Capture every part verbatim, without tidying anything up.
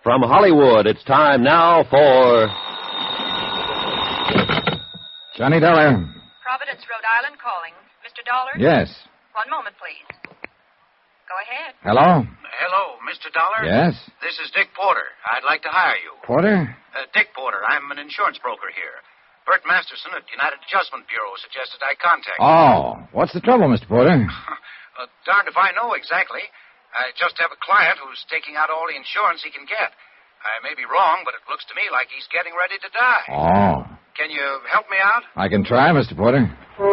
From Hollywood, it's time now for... Johnny Dollar. Providence, Rhode Island calling. Mister Dollar? Yes. One moment, please. Go ahead. Hello? Hello, Mister Dollar? Yes? This is Dick Porter. I'd like to hire you. Porter? Uh, Dick Porter. I'm an insurance broker here. Bert Masterson at United Adjustment Bureau suggested I contact you. Oh, what's the trouble, Mister Porter? uh, darned if I know exactly. I just have a client who's taking out all the insurance he can get. I may be wrong, but it looks to me like he's getting ready to die. Oh. Can you help me out? I can try, Mister Porter.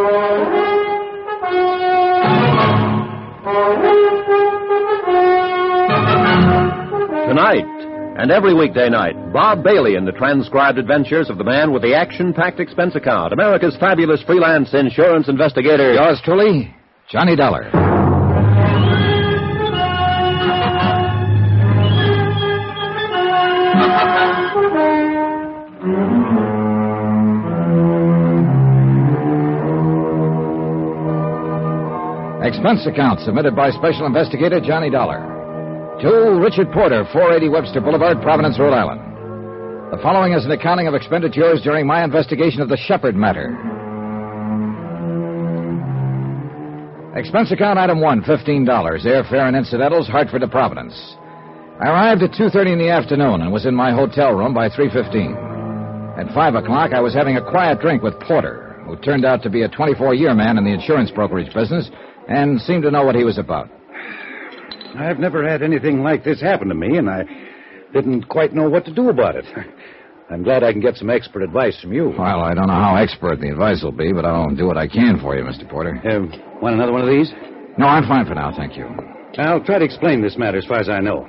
Tonight, and every weekday night, Bob Bailey in the transcribed adventures of the man with the action-packed expense account, America's fabulous freelance insurance investigator. Yours truly, Johnny Dollar. Expense account submitted by Special Investigator Johnny Dollar. To Richard Porter, four eighty Webster Boulevard, Providence, Rhode Island. The following is an accounting of expenditures during my investigation of the Shepard matter. Expense account item one, fifteen dollars. Airfare and incidentals, Hartford to Providence. I arrived at two thirty in the afternoon and was in my hotel room by three fifteen. At five o'clock, I was having a quiet drink with Porter, who turned out to be a twenty-four-year man in the insurance brokerage business and seemed to know what he was about. I've never had anything like this happen to me, and I didn't quite know what to do about it. I'm glad I can get some expert advice from you. Well, I don't know how expert the advice will be, but I'll do what I can for you, Mister Porter. Uh, want another one of these? No, I'm fine for now, thank you. I'll try to explain this matter as far as I know.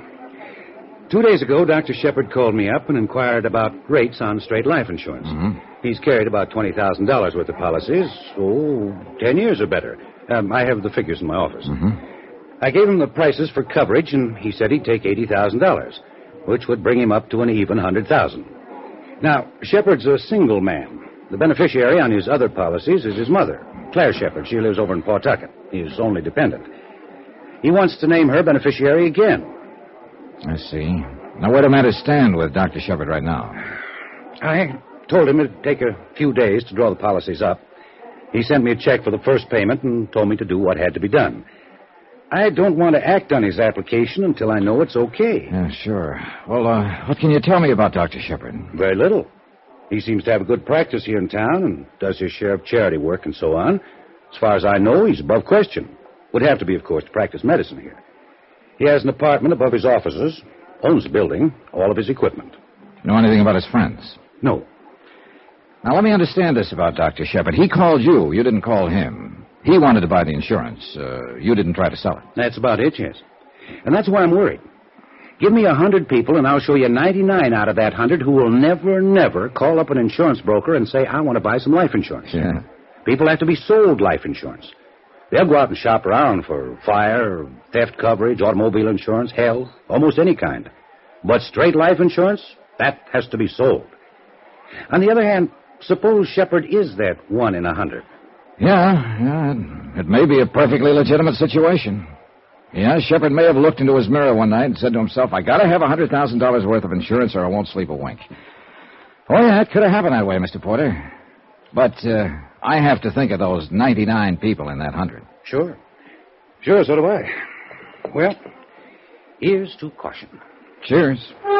Two days ago, Doctor Shepard called me up and inquired about rates on straight life insurance. Mm-hmm. He's carried about twenty thousand dollars worth of policies, oh, ten years or better. Um, I have the figures in my office. Mm-hmm. I gave him the prices for coverage, and he said he'd take eighty thousand dollars, which would bring him up to an even one hundred thousand dollars. Now, Shepard's a single man. The beneficiary on his other policies is his mother, Claire Shepard. She lives over in Pawtucket. He's only dependent. He wants to name her beneficiary again. I see. Now, where do matters stand with Doctor Shepard right now? I told him it'd take a few days to draw the policies up. He sent me a check for the first payment and told me to do what had to be done. I don't want to act on his application until I know it's okay. Yeah, sure. Well, uh, what can you tell me about Doctor Shepard? Very little. He seems to have a good practice here in town and does his share of charity work and so on. As far as I know, he's above question. Would have to be, of course, to practice medicine here. He has an apartment above his offices, owns the building, all of his equipment. Know anything about his friends? No. Now, let me understand this about Doctor Shepard. He called you. You didn't call him. He wanted to buy the insurance. Uh, you didn't try to sell it. That's about it, yes. And that's why I'm worried. Give me a hundred people, and I'll show you ninety-nine out of that hundred who will never, never call up an insurance broker and say, I want to buy some life insurance. Yeah. People have to be sold life insurance. They'll go out and shop around for fire, theft coverage, automobile insurance, health, almost any kind. But straight life insurance, that has to be sold. On the other hand, suppose Shepard is that one in a hundred. Yeah, yeah, it, it may be a perfectly legitimate situation. Yeah, Shepard may have looked into his mirror one night and said to himself, I gotta have one hundred thousand dollars worth of insurance or I won't sleep a wink. Oh, yeah, it could have happened that way, Mister Porter. But uh, I have to think of those ninety-nine people in that hundred. Sure. Sure, so do I. Well, here's to caution. Cheers.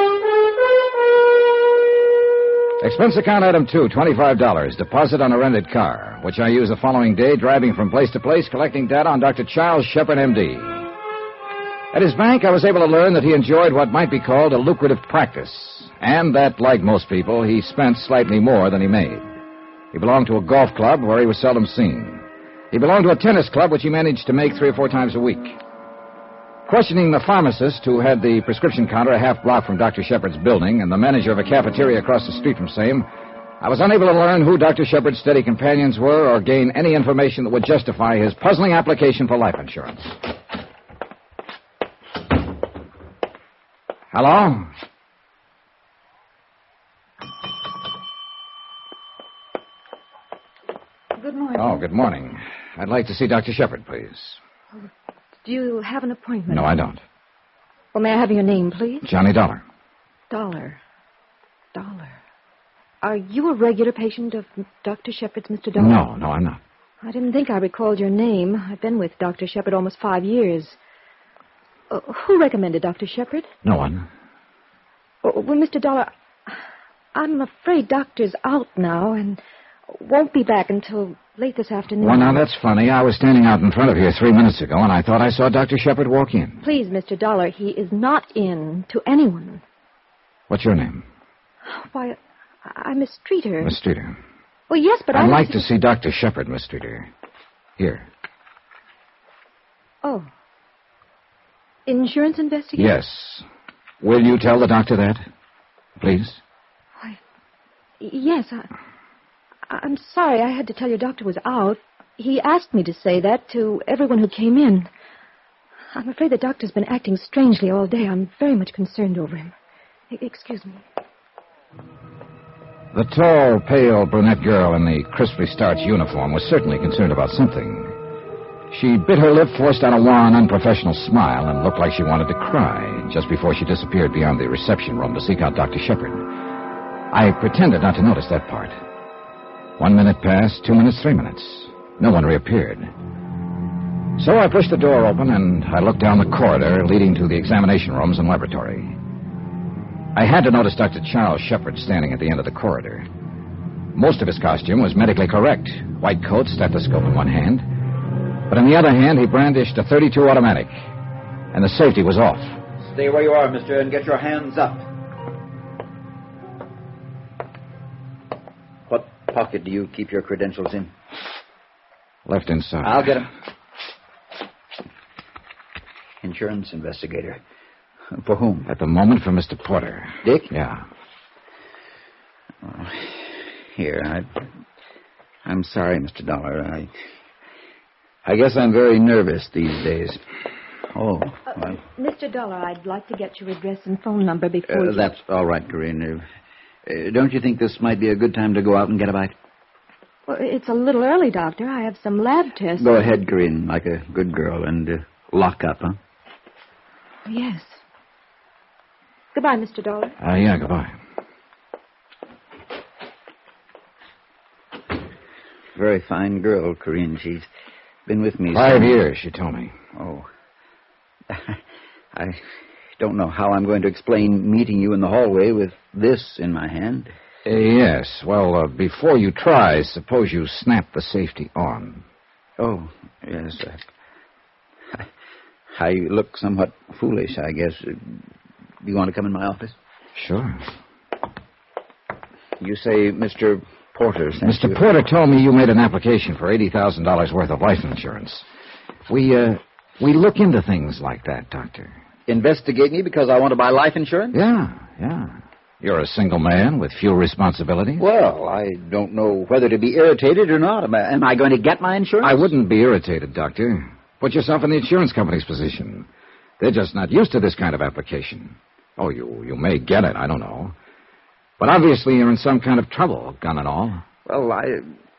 Expense account item two, twenty-five dollars. Deposit on a rented car, which I use the following day, driving from place to place, collecting data on Doctor Charles Shepard, M D. At his bank, I was able to learn that he enjoyed what might be called a lucrative practice, and that, like most people, he spent slightly more than he made. He belonged to a golf club where he was seldom seen. He belonged to a tennis club which he managed to make three or four times a week. Questioning the pharmacist who had the prescription counter a half block from Doctor Shepard's building and the manager of a cafeteria across the street from same, I was unable to learn who Doctor Shepard's steady companions were or gain any information that would justify his puzzling application for life insurance. Hello? Good morning. Oh, good morning. I'd like to see Doctor Shepard, please. Do you have an appointment? No, I don't. Well, may I have your name, please? Johnny Dollar. Dollar. Dollar. Are you a regular patient of Doctor Shepard's, Mister Dollar? No, no, I'm not. I didn't think I recalled your name. I've been with Doctor Shepard almost five years. Uh, who recommended Doctor Shepard? No one. Uh, well, Mister Dollar, I'm afraid Doctor's out now and won't be back until late this afternoon. Well, now, that's funny. I was standing out in front of here three minutes ago, and I thought I saw Doctor Shepard walk in. Please, Mister Dollar, he is not in to anyone. What's your name? Why, I'm Miss Streeter. Miss Streeter. Well, yes, but I'd I... like to see Doctor Shepard, Miss Streeter. Here. Oh. Insurance investigator? Yes. Will you tell the doctor that? Please? Why, yes, I... I'm sorry I had to tell your doctor was out. He asked me to say that to everyone who came in. I'm afraid the doctor's been acting strangely all day. I'm very much concerned over him. E- excuse me. The tall, pale, brunette girl in the crisply starched uniform was certainly concerned about something. She bit her lip, forced out a wan, unprofessional smile, and looked like she wanted to cry just before she disappeared beyond the reception room to seek out Doctor Shepard. I pretended not to notice that part. One minute passed, two minutes, three minutes. No one reappeared. So I pushed the door open, and I looked down the corridor leading to the examination rooms and laboratory. I had to notice Doctor Charles Shepard standing at the end of the corridor. Most of his costume was medically correct. White coat, stethoscope in one hand. But in the other hand, he brandished a thirty-two automatic. And the safety was off. Stay where you are, mister, and get your hands up. What pocket do you keep your credentials in? Left inside. I'll get them. Insurance investigator. For whom? At the moment, for Mister Porter. Dick? Yeah. Oh, here, I... I'm sorry, Mister Dollar. I... I guess I'm very nervous these days. Oh, Uh, well... Mister Dollar, I'd like to get your address and phone number before Uh, you... that's all right, Corinne. Uh, uh, don't you think this might be a good time to go out and get a bite? Well, it's a little early, Doctor. I have some lab tests. Go ahead, Corinne, like a good girl, and uh, lock up, huh? Yes. Goodbye, Mister Dollar. Uh, yeah, goodbye. Very fine girl, Corinne. She's been with me... Five some... years, she told me. Oh. I don't know how I'm going to explain meeting you in the hallway with this in my hand. Uh, yes. Well, uh, before you try, suppose you snap the safety on. Oh, yes. Uh, I look somewhat foolish, I guess. Uh, you want to come in my office? Sure. You say Mister Porter sent Mister you... Porter told me you made an application for eighty thousand dollars worth of life insurance. We, uh, we look into things like that, Doctor. Investigate me because I want to buy life insurance? Yeah, yeah. You're a single man with few responsibilities. Well, I don't know whether to be irritated or not. Am I, am I going to get my insurance? I wouldn't be irritated, Doctor. Put yourself in the insurance company's position. They're just not used to this kind of application. Oh, you, you may get it, I don't know. But obviously you're in some kind of trouble, gun and all. Well, I...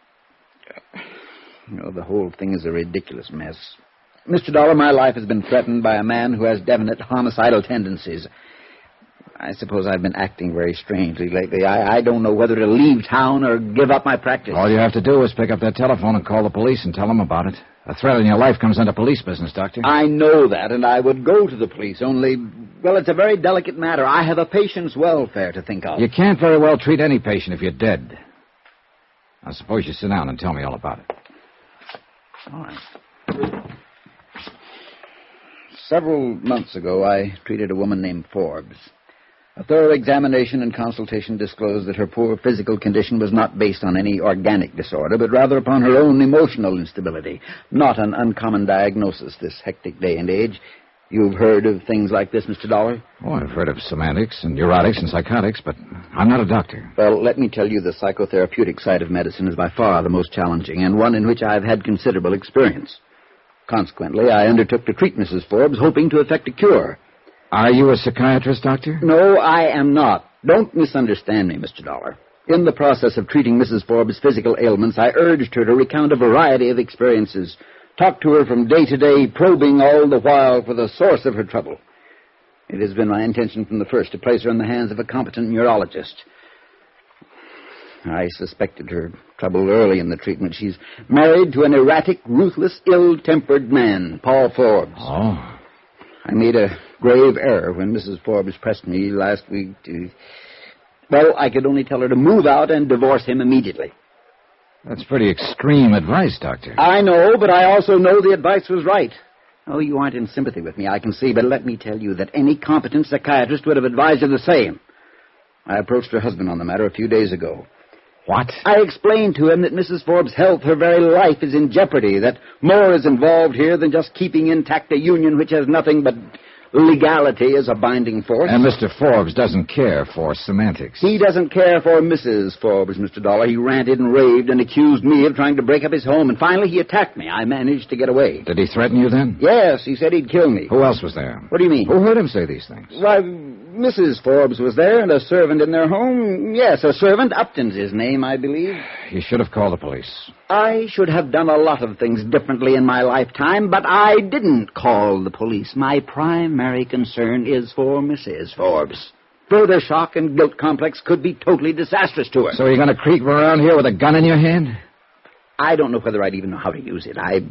You know, the whole thing is a ridiculous mess. Mister Dollar, my life has been threatened by a man who has definite homicidal tendencies. I suppose I've been acting very strangely lately. I, I don't know whether to leave town or give up my practice. All you have to do is pick up that telephone and call the police and tell them about it. A threat in your life comes under police business, Doctor. I know that, and I would go to the police, only, well, it's a very delicate matter. I have a patient's welfare to think of. You can't very well treat any patient if you're dead. Now, suppose you sit down and tell me all about it. All right. Several months ago, I treated a woman named Forbes. A thorough examination and consultation disclosed that her poor physical condition was not based on any organic disorder, but rather upon her own emotional instability. Not an uncommon diagnosis this hectic day and age. You've heard of things like this, Mister Dollar? Oh, I've heard of semantics and neurotics and psychotics, but I'm not a doctor. Well, let me tell you the psychotherapeutic side of medicine is by far the most challenging, and one in which I've had considerable experience. Consequently, I undertook to treat Missus Forbes, hoping to effect a cure. Are you a psychiatrist, Doctor? No, I am not. Don't misunderstand me, Mister Dollar. In the process of treating Missus Forbes' physical ailments, I urged her to recount a variety of experiences, talked to her from day to day, probing all the while for the source of her trouble. It has been my intention from the first to place her in the hands of a competent neurologist. I suspected her trouble early in the treatment. She's married to an erratic, ruthless, ill-tempered man, Paul Forbes. Oh. I made a grave error when Missus Forbes pressed me last week to... Well, I could only tell her to move out and divorce him immediately. That's pretty extreme advice, Doctor. I know, but I also know the advice was right. Oh, you aren't in sympathy with me, I can see, but let me tell you that any competent psychiatrist would have advised her the same. I approached her husband on the matter a few days ago. What? I explained to him that Missus Forbes' health, her very life, is in jeopardy, that more is involved here than just keeping intact a union which has nothing but legality as a binding force. And Mister Forbes doesn't care for semantics. He doesn't care for Missus Forbes, Mister Dollar. He ranted and raved and accused me of trying to break up his home, and finally he attacked me. I managed to get away. Did he threaten you then? Yes, he said he'd kill me. Who else was there? What do you mean? Who heard him say these things? Why, Missus Forbes was there, and a servant in their home. Yes, a servant. Upton's his name, I believe. You should have called the police. I should have done a lot of things differently in my lifetime, but I didn't call the police. My primary concern is for Missus Forbes. Further shock and guilt complex could be totally disastrous to her. So you're going to creep around here with a gun in your hand? I don't know whether I'd even know how to use it. I...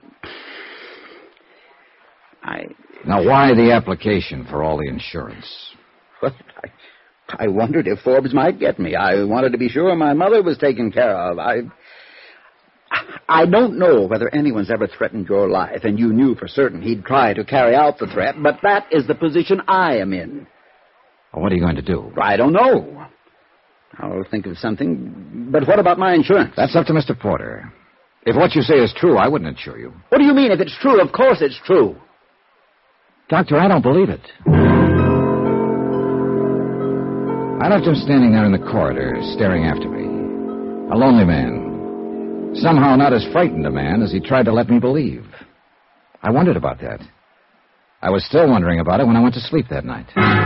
I... Now, why the application for all the insurance? Well, I, I wondered if Forbes might get me. I wanted to be sure my mother was taken care of. I... I don't know whether anyone's ever threatened your life, and you knew for certain he'd try to carry out the threat, but that is the position I am in. Well, what are you going to do? I don't know. I'll think of something. But what about my insurance? That's up to Mister Porter. If what you say is true, I wouldn't insure you. What do you mean, if it's true? Of course it's true. Doctor, I don't believe it. I left him standing there in the corridor, staring after me. A lonely man. Somehow not as frightened a man as he tried to let me believe. I wondered about that. I was still wondering about it when I went to sleep that night.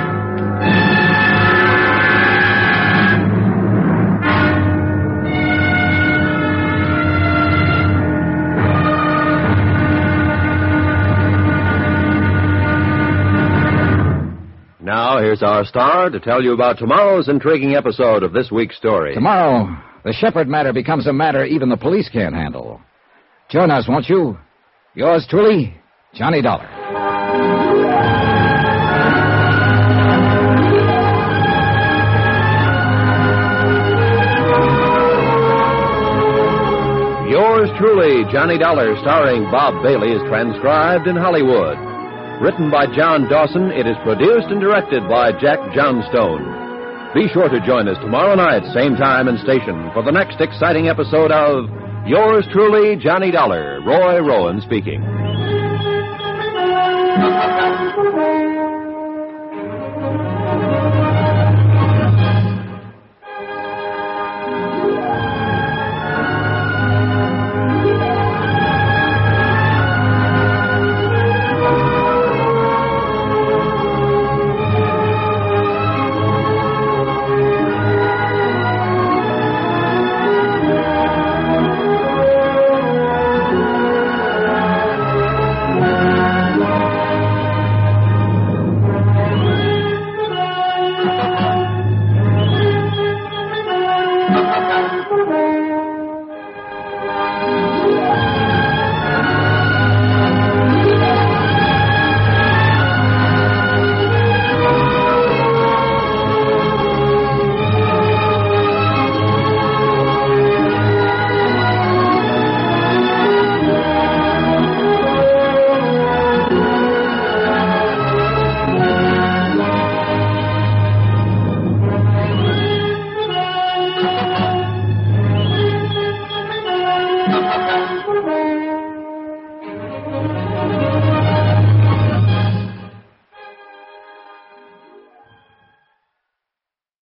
Now, here's our star to tell you about tomorrow's intriguing episode of this week's story. Tomorrow, the Shepherd matter becomes a matter even the police can't handle. Join us, won't you? Yours truly, Johnny Dollar. Yours truly, Johnny Dollar, starring Bob Bailey, is transcribed in Hollywood. Written by John Dawson, it is produced and directed by Jack Johnstone. Be sure to join us tomorrow night, same time and station, for the next exciting episode of Yours truly, Johnny Dollar. Roy Rowan speaking.